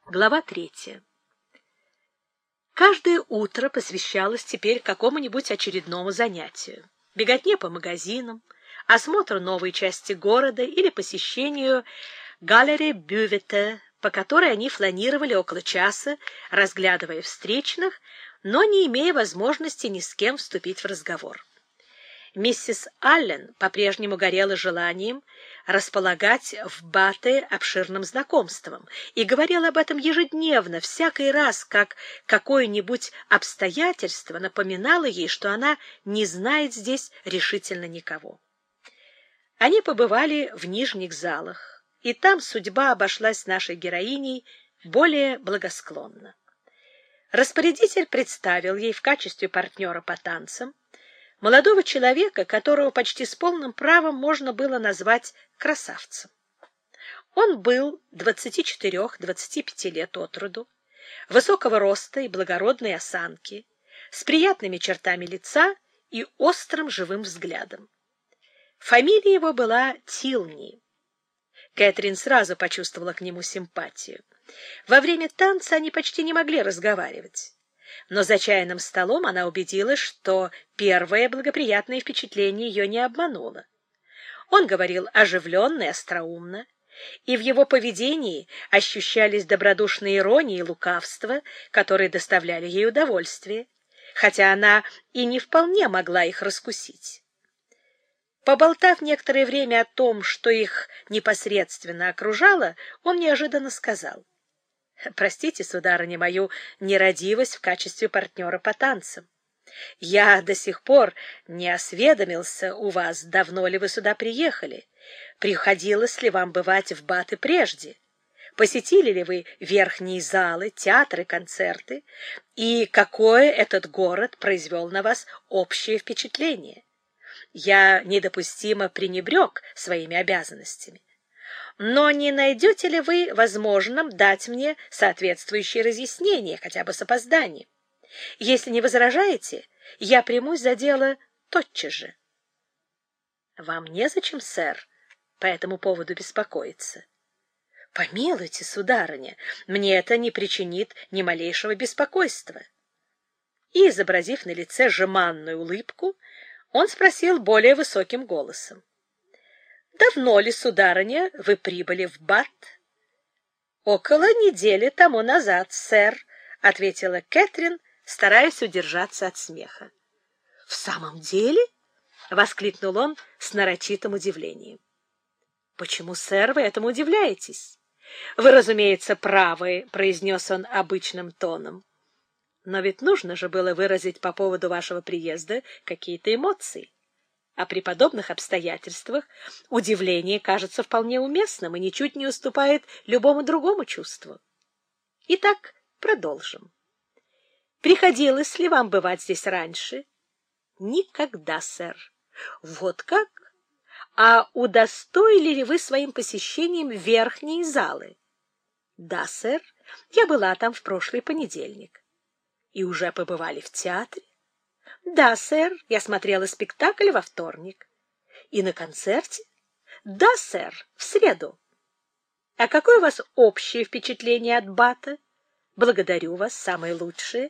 Глава 3. Каждое утро посвящалось теперь какому-нибудь очередному занятию. Беготне по магазинам, осмотру новой части города или посещению галереи Бювета, по которой они фланировали около часа, разглядывая встречных, но не имея возможности ни с кем вступить в разговор. Миссис Аллен по-прежнему горела желанием располагать в Бате обширным знакомством и говорила об этом ежедневно, всякий раз, как какое-нибудь обстоятельство напоминало ей, что она не знает здесь решительно никого. Они побывали в нижних залах, и там судьба обошлась с нашей героиней более благосклонно. Распорядитель представил ей в качестве партнера по танцам молодого человека, которого почти с полным правом можно было назвать красавцем. Он был 24-25 лет от роду, высокого роста и благородной осанки, с приятными чертами лица и острым живым взглядом. Фамилия его была Тилни. Кэтрин сразу почувствовала к нему симпатию. Во время танца они почти не могли разговаривать. Но за чайным столом она убедилась, что первое благоприятное впечатление ее не обмануло. Он говорил оживленно и остроумно, и в его поведении ощущались добродушная ирония и лукавство, которые доставляли ей удовольствие, хотя она и не вполне могла их раскусить. Поболтав некоторое время о том, что их непосредственно окружало, он неожиданно сказал: «Простите, сударыня, мою нерадивость в качестве партнера по танцам. Я до сих пор не осведомился у вас, давно ли вы сюда приехали, приходилось ли вам бывать в Бате прежде, посетили ли вы верхние залы, театры, концерты, и какое этот город произвел на вас общее впечатление. Я недопустимо пренебрег своими обязанностями. Но не найдете ли вы возможным дать мне соответствующие разъяснения, хотя бы с опозданием? Если не возражаете, я примусь за дело тотчас же». «Вам незачем, сэр, по этому поводу беспокоиться?» «Помилуйте, сударыня, мне это не причинит ни малейшего беспокойства». И, изобразив на лице жеманную улыбку, он спросил более высоким голосом: «Давно ли, сударыня, вы прибыли в Бат?» «Около недели тому назад, сэр», — ответила Кэтрин, стараясь удержаться от смеха. «В самом деле?» — воскликнул он с нарочитым удивлением. «Почему, сэр, вы этому удивляетесь? Вы, разумеется, правы», — произнес он обычным тоном. «Но ведь нужно же было выразить по поводу вашего приезда какие-то эмоции. А при подобных обстоятельствах удивление кажется вполне уместным и ничуть не уступает любому другому чувству. Итак, продолжим. Приходилось ли вам бывать здесь раньше?» «Никогда, сэр». «Вот как? А удостоили ли вы своим посещением верхние залы?» «Да, сэр, я была там в прошлый понедельник». «И уже побывали в театре?» «Да, сэр, я смотрела спектакль во вторник». «И на концерте?» «Да, сэр, в среду». «А какое у вас общее впечатление от Бата?» «Благодарю вас, самое лучшее».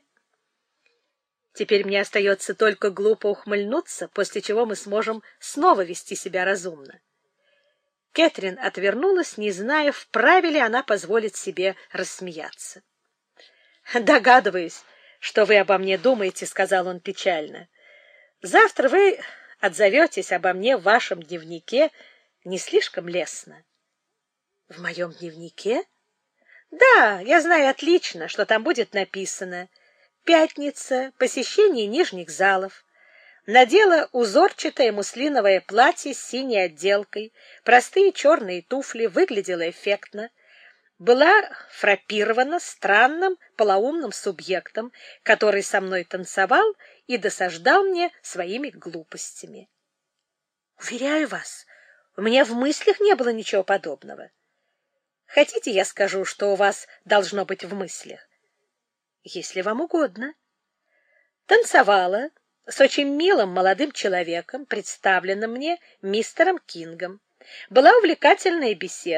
Теперь мне остается только глупо ухмыльнуться, после чего мы сможем снова вести себя разумно. Кэтрин отвернулась, не зная, вправе ли она позволить себе рассмеяться. «Догадываюсь, что вы обо мне думаете», — сказал он печально. «Завтра вы отзоветесь обо мне в вашем дневнике не слишком лестно». «В моем дневнике?» «Да, я знаю отлично, что там будет написано: пятница, посещение нижних залов, надела узорчатое муслиновое платье с синей отделкой, простые черные туфли, выглядела эффектно, была фраппирована странным полоумным субъектом, который со мной танцевал и досаждал мне своими глупостями». «Уверяю вас, у меня в мыслях не было ничего подобного». «Хотите, я скажу, что у вас должно быть в мыслях?» «Если вам угодно». «Танцевала с очень милым молодым человеком, представленным мне мистером Кингом. Была увлекательная беседа.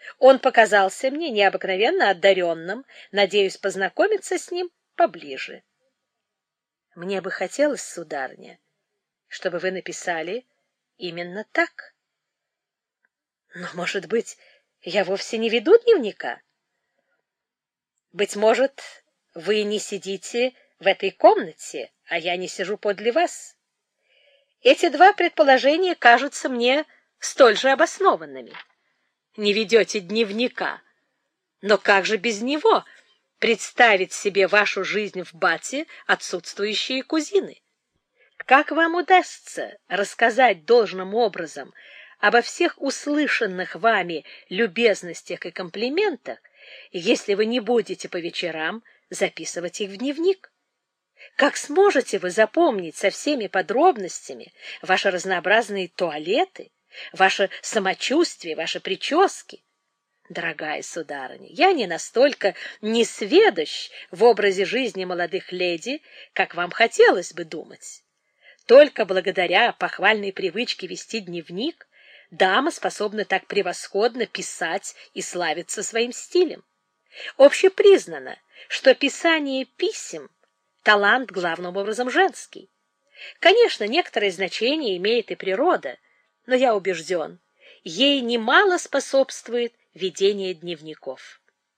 Он показался мне необыкновенно одаренным, надеюсь познакомиться с ним поближе. Мне бы хотелось, сударыня, чтобы вы написали именно так. Но, может быть, я вовсе не веду дневника? Быть может, вы не сидите в этой комнате, а я не сижу подле вас. Эти два предположения кажутся мне столь же обоснованными. Не ведете дневника, но как же без него представить себе вашу жизнь в Бате отсутствующие кузины? Как вам удастся рассказать должным образом обо всех услышанных вами любезностях и комплиментах, если вы не будете по вечерам записывать их в дневник? Как сможете вы запомнить со всеми подробностями ваши разнообразные туалеты, ваше самочувствие, ваши прически? Дорогая сударыня, я не настолько несведущ в образе жизни молодых леди, как вам хотелось бы думать. Только благодаря похвальной привычке вести дневник дама способна так превосходно писать и славиться своим стилем. Общепризнано, что писание писем — талант главным образом женский. Конечно, некоторое значение имеет и природа, но я убежден, ей немало способствует ведение дневников.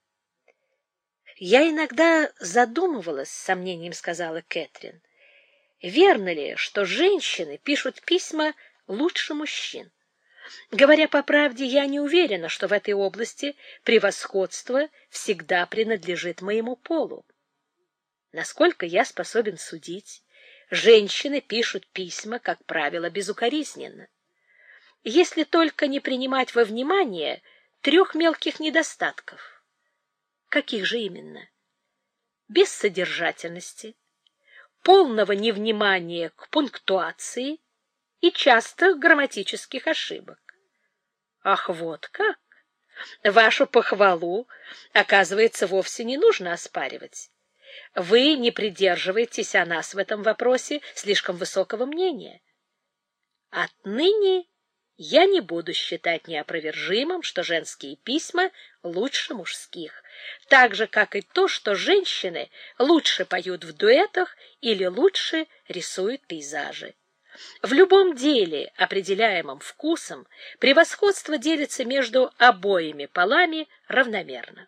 «Я иногда задумывалась, — с сомнением сказала Кэтрин, — верно ли, что женщины пишут письма лучше мужчин? Говоря по правде, я не уверена, что в этой области превосходство всегда принадлежит моему полу. Насколько я способен судить, женщины пишут письма, как правило, безукоризненно. Если только не принимать во внимание 3 мелких недостатков. Каких же именно? Бессодержательности, полного невнимания к пунктуации и частых грамматических ошибок. Ах, вот как! Вашу похвалу, оказывается, вовсе не нужно оспаривать. Вы не придерживаетесь о нас в этом вопросе слишком высокого мнения. Отныне я не буду считать неопровержимым, что женские письма лучше мужских, так же, как и то, что женщины лучше поют в дуэтах или лучше рисуют пейзажи. В любом деле, определяемом вкусом, превосходство делится между обоими полами равномерно.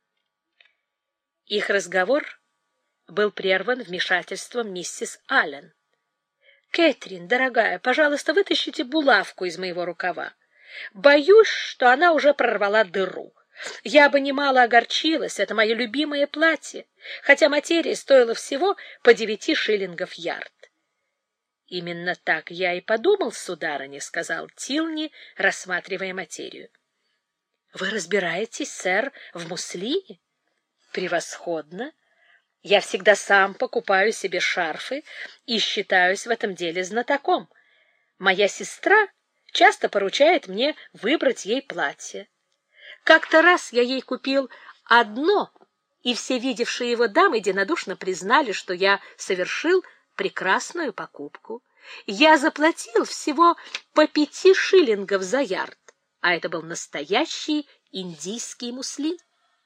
Их разговор был прерван вмешательством миссис Аллен. «Кэтрин, дорогая, пожалуйста, вытащите булавку из моего рукава. Боюсь, что она уже прорвала дыру. Я бы немало огорчилась, это мое любимое платье, хотя материя стоила всего по 9 шиллингов ярд». «Именно так я и подумал, сударыня», — сказал Тилни, рассматривая материю. «Вы разбираетесь, сэр, в муслине? Превосходно! Я всегда сам покупаю себе шарфы и считаюсь в этом деле знатоком. Моя сестра часто поручает мне выбрать ей платье. Как-то раз я ей купил одно, и все видевшие его дамы единодушно признали, что я совершил прекрасную покупку. Я заплатил всего по 5 шиллингов за ярд, а это был настоящий индийский муслин.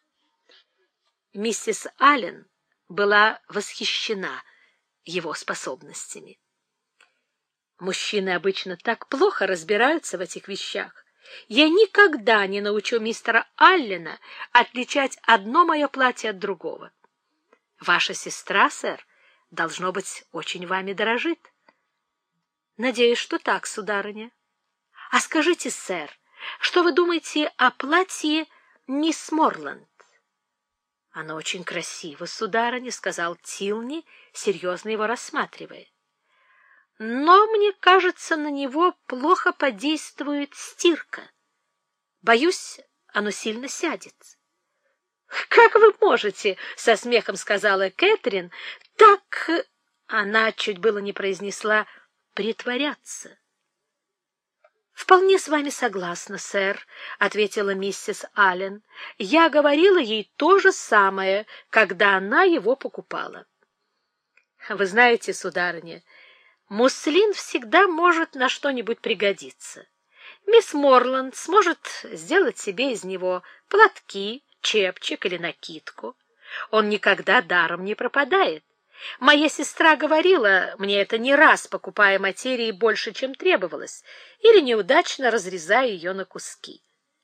Миссис Аллен была восхищена его способностями. Мужчины обычно так плохо разбираются в этих вещах. Я никогда не научу мистера Аллена отличать одно мое платье от другого. Ваша сестра, сэр, должно быть, очень вами дорожит. Надеюсь, что так, сударыня. А скажите, сэр, что вы думаете о платье мисс Морланд? Оно очень красиво, сударыня, — сказал Тилни, серьезно его рассматривая. Но, мне кажется, на него плохо подействует стирка. Боюсь, оно сильно сядет. — Как вы можете, — со смехом сказала Кэтрин, — так... Она чуть было не произнесла «притворяться». «Вполне с вами согласна, сэр», — ответила миссис Аллен. «Я говорила ей то же самое, когда она его покупала». «Вы знаете, сударыня, муслин всегда может на что-нибудь пригодиться. Мисс Морланд сможет сделать себе из него платки, чепчик или накидку. Он никогда даром не пропадает. Моя сестра говорила мне это не раз, покупая материи больше, чем требовалось, или неудачно разрезая ее на куски.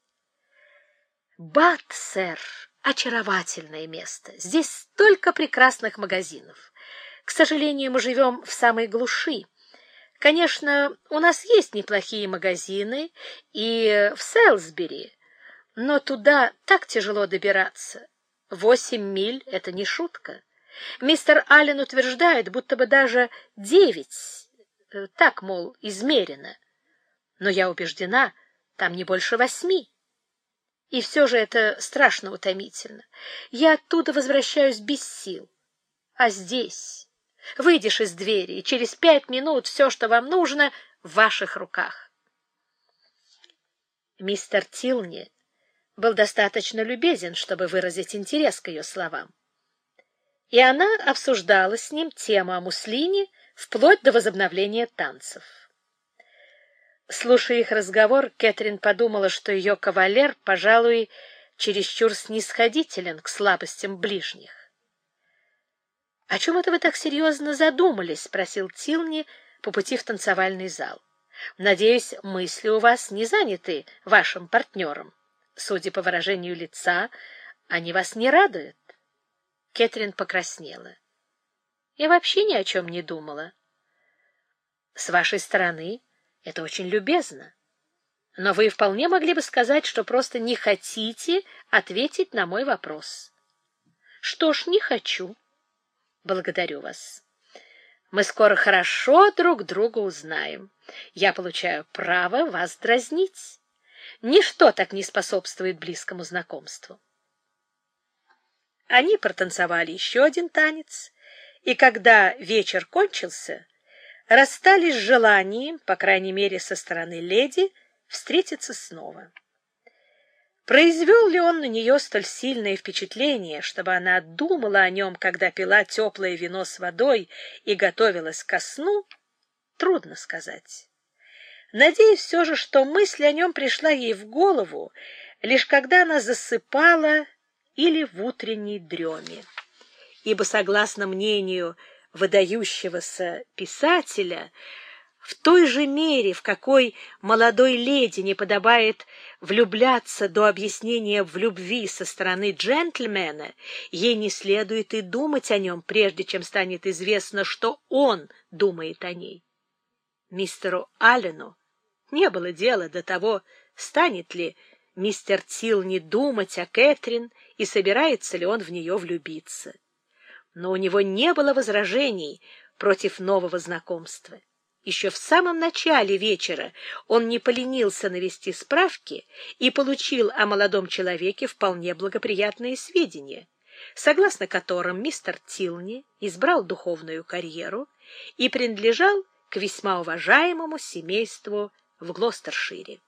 Бат, сэр, очаровательное место. Здесь столько прекрасных магазинов. К сожалению, мы живем в самой глуши. Конечно, у нас есть неплохие магазины и в Селсбери, но туда так тяжело добираться. 8 миль — это не шутка. Мистер Аллен утверждает, будто бы даже 9, так, мол, измерено. Но я убеждена, там не больше 8. И все же это страшно утомительно. Я оттуда возвращаюсь без сил. А здесь выйдешь из двери, и через 5 минут все, что вам нужно, в ваших руках. Мистер Тилни был достаточно любезен, чтобы выразить интерес к ее словам. И она обсуждала с ним тему о муслине вплоть до возобновления танцев. Слушая их разговор, Кэтрин подумала, что ее кавалер, пожалуй, чересчур снисходителен к слабостям ближних. — О чем это вы так серьезно задумались? — спросил Тилни по пути в танцевальный зал. — Надеюсь, мысли у вас не заняты вашим партнером. Судя по выражению лица, они вас не радуют. Кэтрин покраснела. — Я вообще ни о чем не думала. — С вашей стороны это очень любезно. Но вы вполне могли бы сказать, что просто не хотите ответить на мой вопрос. — Что ж, не хочу. Благодарю вас. Мы скоро хорошо друг друга узнаем. Я получаю право вас дразнить. Ничто так не способствует близкому знакомству. Они протанцевали еще один танец, и когда вечер кончился, расстались с желанием, по крайней мере, со стороны леди, встретиться снова. Произвел ли он на нее столь сильное впечатление, чтобы она думала о нем, когда пила теплое вино с водой и готовилась ко сну, трудно сказать. Надеюсь все же, что мысль о нем пришла ей в голову, лишь когда она засыпала или в утренней дреме. Ибо, согласно мнению выдающегося писателя, в той же мере, в какой молодой леди не подобает влюбляться до объяснения в любви со стороны джентльмена, ей не следует и думать о нем, прежде чем станет известно, что он думает о ней. Мистеру Аллену не было дела до того, станет ли мистер Тилни думать о Кэтрин и собирается ли он в нее влюбиться. Но у него не было возражений против нового знакомства. Еще в самом начале вечера он не поленился навести справки и получил о молодом человеке вполне благоприятные сведения, согласно которым мистер Тилни избрал духовную карьеру и принадлежал к весьма уважаемому семейству в Глостершире.